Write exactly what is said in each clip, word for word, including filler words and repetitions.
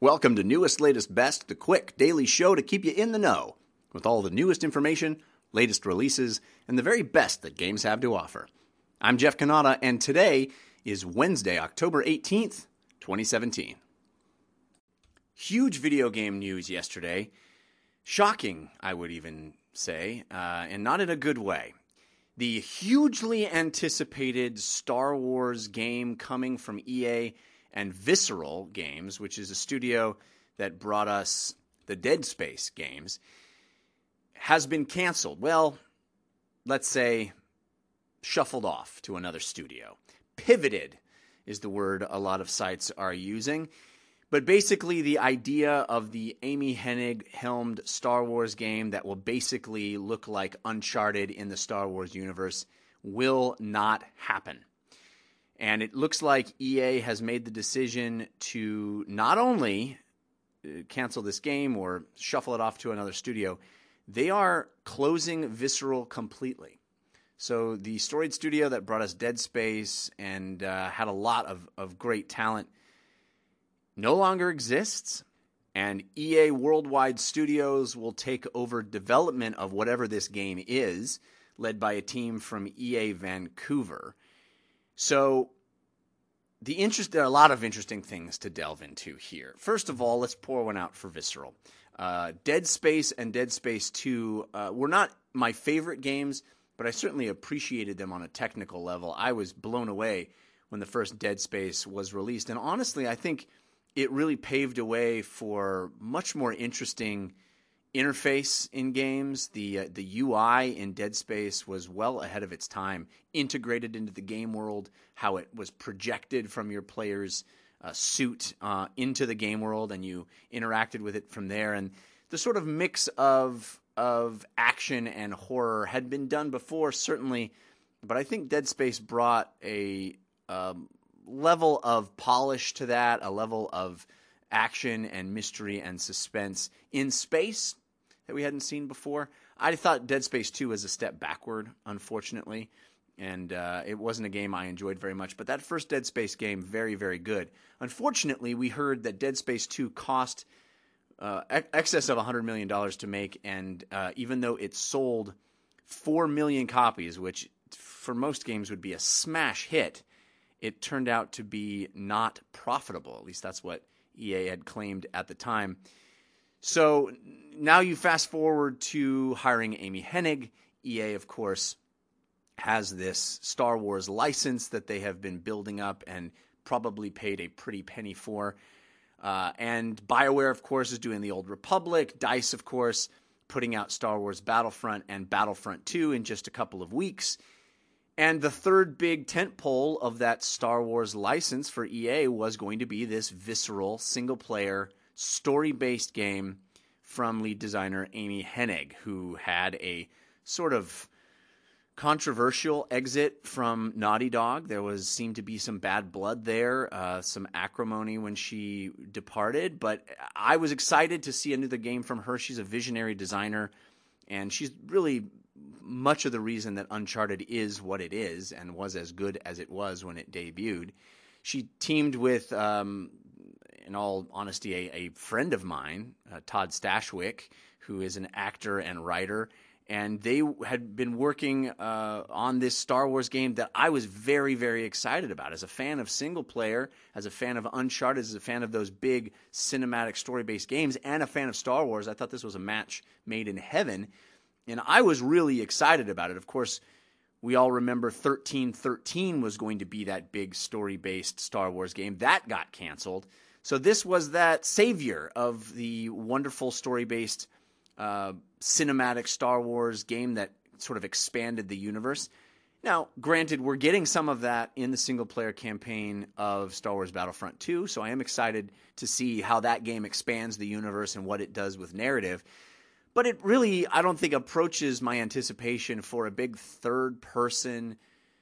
Welcome to Newest, Latest, Best, the quick daily show to keep you in the know with all the newest information, latest releases, and the very best that games have to offer. I'm Jeff Cannata, and today is Wednesday, October eighteenth, twenty seventeen. Huge video game news yesterday. Shocking, I would even say, uh, and not in a good way. The hugely anticipated Star Wars game coming from E A and Visceral Games, which is a studio that brought us the Dead Space games, has been canceled. Well, let's say shuffled off to another studio. Pivoted is the word a lot of sites are using. But basically the idea of the Amy Hennig-helmed Star Wars game that will basically look like Uncharted in the Star Wars universe will not happen. And it looks like E A has made the decision to not only cancel this game or shuffle it off to another studio, they are closing Visceral completely. So the storied studio that brought us Dead Space and uh, had a lot of, of great talent no longer exists, and E A Worldwide Studios will take over development of whatever this game is, led by a team from E A Vancouver. So the interest, there are a lot of interesting things to delve into here. First of all, let's pour one out for Visceral. Uh, Dead Space and Dead Space two uh, were not my favorite games, but I certainly appreciated them on a technical level. I was blown away when the first Dead Space was released. And honestly, I think it really paved a way for much more interesting interface in games. The uh, the U I in Dead Space was well ahead of its time, integrated into the game world, how it was projected from your player's uh, suit uh, into the game world, and you interacted with it from there. And the sort of mix of of action and horror had been done before, certainly, but I think Dead Space brought a um, level of polish to that, a level of action and mystery and suspense in space that we hadn't seen before. I thought Dead Space two was a step backward, unfortunately, and uh, it wasn't a game I enjoyed very much. But that first Dead Space game, very, very good. Unfortunately, we heard that Dead Space two cost uh, ex- excess of one hundred million dollars to make, and uh, even though it sold four million copies, which for most games would be a smash hit, it turned out to be not profitable. At least that's what E A had claimed at the time. So now you fast forward to hiring Amy Hennig. E A, of course, has this Star Wars license that they have been building up and probably paid a pretty penny for. Uh, and BioWare, of course, is doing the Old Republic. DICE, of course, putting out Star Wars Battlefront and Battlefront two in just a couple of weeks. And the third big tentpole of that Star Wars license for E A was going to be this visceral, single-player, story-based game from lead designer Amy Hennig, who had a sort of controversial exit from Naughty Dog. There was seemed to be some bad blood there, uh, some acrimony when she departed. But I was excited to see another game from her. She's a visionary designer, and she's really much of the reason that Uncharted is what it is and was as good as it was when it debuted. She teamed with, um, in all honesty, a, a friend of mine, uh, Todd Stashwick, who is an actor and writer, and they had been working uh, on this Star Wars game that I was very, very excited about. As a fan of single player, as a fan of Uncharted, as a fan of those big cinematic story-based games, and a fan of Star Wars, I thought this was a match made in heaven. And I was really excited about it. Of course, we all remember thirteen thirteen was going to be that big story-based Star Wars game. That got canceled. So this was that savior of the wonderful story-based uh, cinematic Star Wars game that sort of expanded the universe. Now, granted, we're getting some of that in the single-player campaign of Star Wars Battlefront two, so I am excited to see how that game expands the universe and what it does with narrative. But it really, I don't think, approaches my anticipation for a big third-person,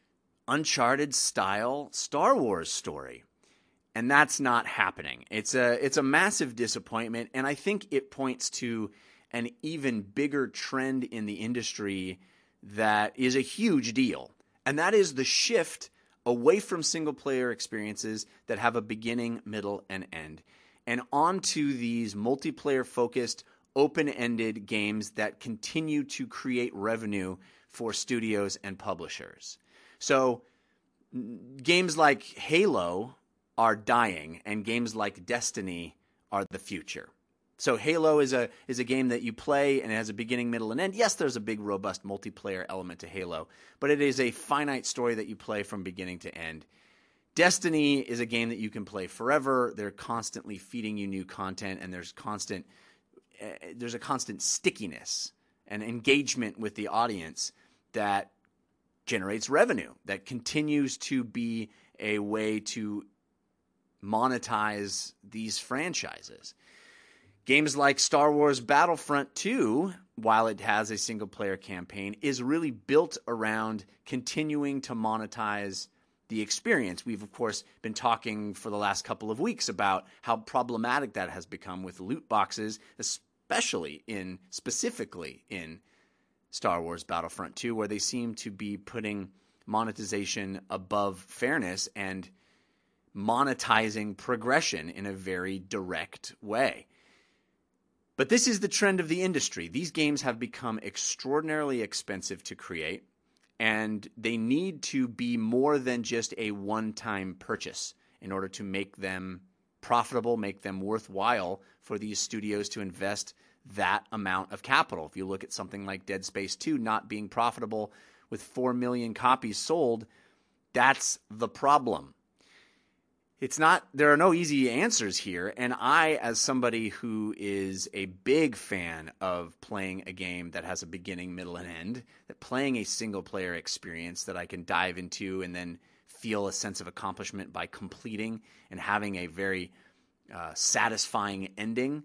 Uncharted-style Star Wars story. And that's not happening. It's a it's a massive disappointment, and I think it points to an even bigger trend in the industry that is a huge deal. And that is the shift away from single-player experiences that have a beginning, middle, and end. and onto these multiplayer-focused, open-ended games that continue to create revenue for studios and publishers. So games like Halo are dying, and games like Destiny are the future. So Halo is a is a game that you play, and it has a beginning, middle, and end. Yes, there's a big, robust multiplayer element to Halo, but it is a finite story that you play from beginning to end. Destiny is a game that you can play forever. They're constantly feeding you new content, and there's constant uh, there's a constant stickiness and engagement with the audience that generates revenue, that continues to be a way to monetize these franchises. Games like Star Wars Battlefront two, while it has a single-player campaign, is really built around continuing to monetize the experience. We've, of course, been talking for the last couple of weeks about how problematic that has become with loot boxes, especially in, specifically in Star Wars Battlefront two, where they seem to be putting monetization above fairness and monetizing progression in a very direct way. But this is the trend of the industry. These games have become extraordinarily expensive to create, and they need to be more than just a one-time purchase in order to make them profitable, make them worthwhile for these studios to invest that amount of capital. If you look at something like Dead Space two not being profitable with four million copies sold, that's the problem. It's not, there are no easy answers here, and I, as somebody who is a big fan of playing a game that has a beginning, middle, and end, that playing a single-player experience that I can dive into and then feel a sense of accomplishment by completing and having a very uh, satisfying ending,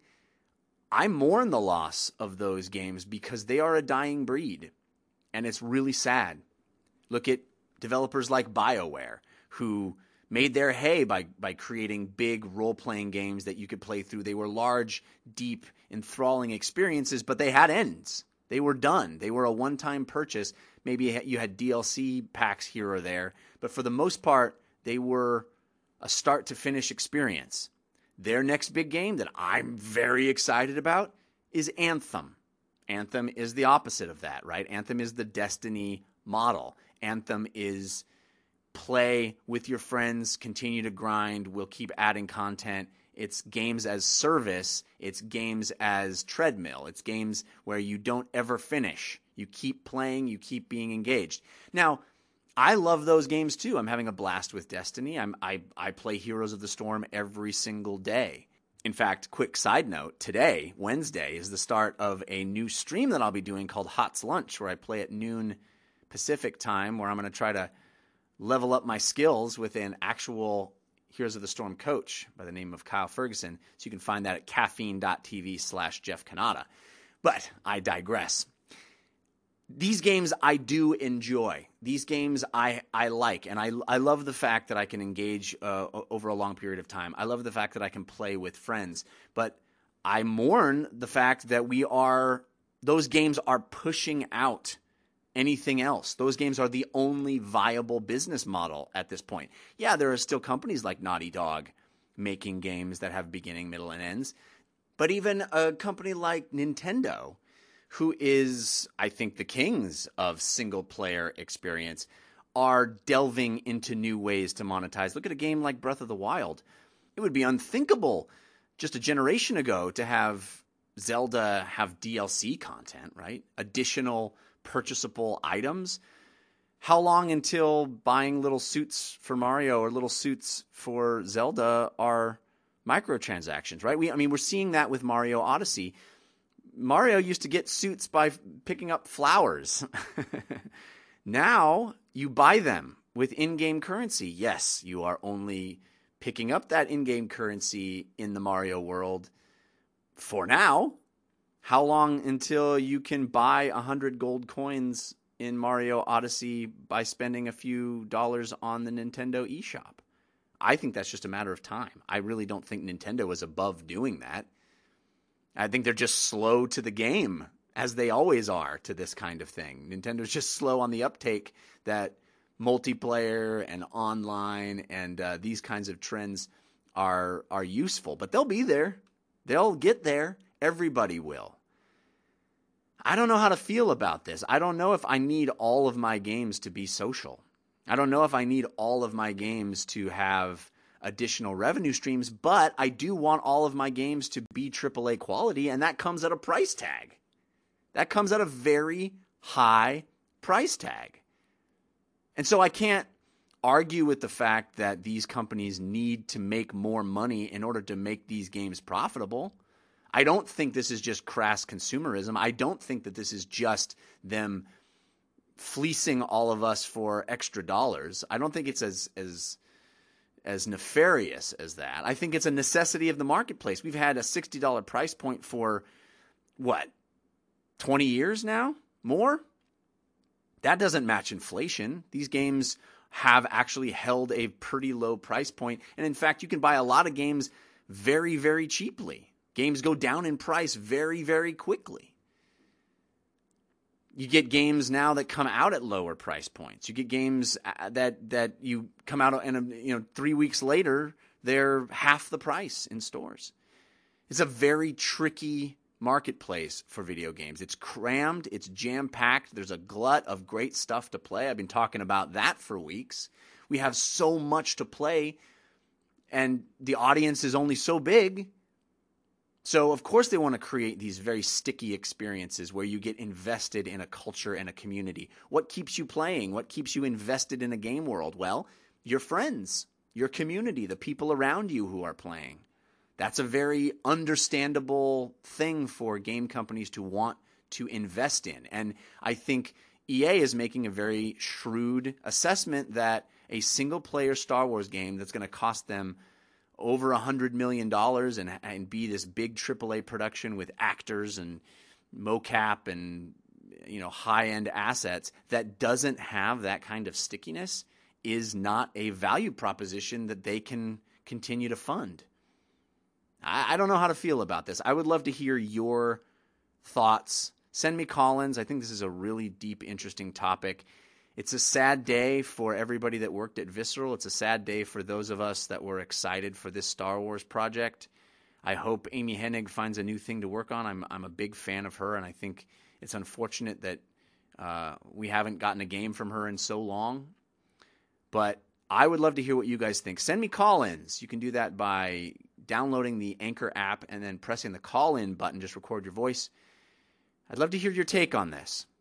I mourn the loss of those games because they are a dying breed, and it's really sad. Look at developers like BioWare, who made their hay by by creating big role-playing games that you could play through. They were large, deep, enthralling experiences, but they had ends. They were done. They were a one-time purchase. Maybe you had D L C packs here or there, but for the most part, they were a start-to-finish experience. Their next big game that I'm very excited about is Anthem. Anthem is the opposite of that, right? Anthem is the Destiny model. Anthem is play with your friends, continue to grind, we'll keep adding content. It's games as service, it's games as treadmill, it's games where you don't ever finish. You keep playing, you keep being engaged. Now, I love those games too. I'm having a blast with Destiny. I'm, I, I play Heroes of the Storm every single day. In fact, quick side note, today, Wednesday, is the start of a new stream that I'll be doing called Hot's Lunch, where I play at noon Pacific time, where I'm going to try to level up my skills with an actual Heroes of the Storm coach by the name of Kyle Ferguson. So you can find that at caffeine.tv slash Jeff Cannata. But I digress. These games I do enjoy. These games I, I like. And I, I love the fact that I can engage uh, over a long period of time. I love the fact that I can play with friends. But I mourn the fact that we are, those games are pushing out anything else. Those games are the only viable business model at this point. Yeah, there are still companies like Naughty Dog making games that have beginning, middle, and ends. But even a company like Nintendo, who is, I think, the kings of single-player experience, are delving into new ways to monetize. Look at a game like Breath of the Wild. It would be unthinkable just a generation ago to have Zelda have D L C content, right? Additional purchasable items. How long until buying little suits for Mario or little suits for Zelda are microtransactions, right? We, I mean, we're seeing that with Mario Odyssey. Mario used to get suits by picking up flowers. Now you buy them with in-game currency. Yes, you are only picking up that in-game currency in the Mario world for now. How long until you can buy one hundred gold coins in Mario Odyssey by spending a few dollars on the Nintendo eShop? I think that's just a matter of time. I really don't think Nintendo is above doing that. I think they're just slow to the game, as they always are to this kind of thing. Nintendo's just slow on the uptake that multiplayer and online and uh, these kinds of trends are are useful, but they'll be there. They'll get there. Everybody will. I don't know how to feel about this. I don't know if I need all of my games to be social. I don't know if I need all of my games to have additional revenue streams, but I do want all of my games to be triple A quality, and that comes at a price tag. That comes at a very high price tag. And so I can't argue with the fact that these companies need to make more money in order to make these games profitable. I don't think this is just crass consumerism. I don't think that this is just them fleecing all of us for extra dollars. I don't think it's as as as nefarious as that. I think it's a necessity of the marketplace. We've had a sixty dollars price point for, what, twenty years now? More? That doesn't match inflation. These games have actually held a pretty low price point. And in fact, you can buy a lot of games very, very cheaply. Games go down in price very, very quickly. You get games now that come out at lower price points. You get games that that you come out and you know three weeks later they're half the price in stores. It's a very tricky marketplace for video games. It's crammed, it's jam-packed. There's a glut of great stuff to play. I've been talking about that for weeks. We have so much to play, and the audience is only so big. So, of course, they want to create these very sticky experiences where you get invested in a culture and a community. What keeps you playing? What keeps you invested in a game world? Well, your friends, your community, the people around you who are playing. That's a very understandable thing for game companies to want to invest in. And I think E A is making a very shrewd assessment that a single-player Star Wars game that's going to cost them over one hundred million dollars and, and be this big triple A production with actors and mocap and you know high-end assets that doesn't have that kind of stickiness is not a value proposition that they can continue to fund. I, I don't know how to feel about this. I would love to hear your thoughts. Send me call-ins. I think this is a really deep, interesting topic. It's a sad day for everybody that worked at Visceral. It's a sad day for those of us that were excited for this Star Wars project. I hope Amy Hennig finds a new thing to work on. I'm I'm a big fan of her, and I think it's unfortunate that uh, we haven't gotten a game from her in so long. But I would love to hear what you guys think. Send me call-ins. You can do that by downloading the Anchor app and then pressing the call-in button. Just record your voice. I'd love to hear your take on this.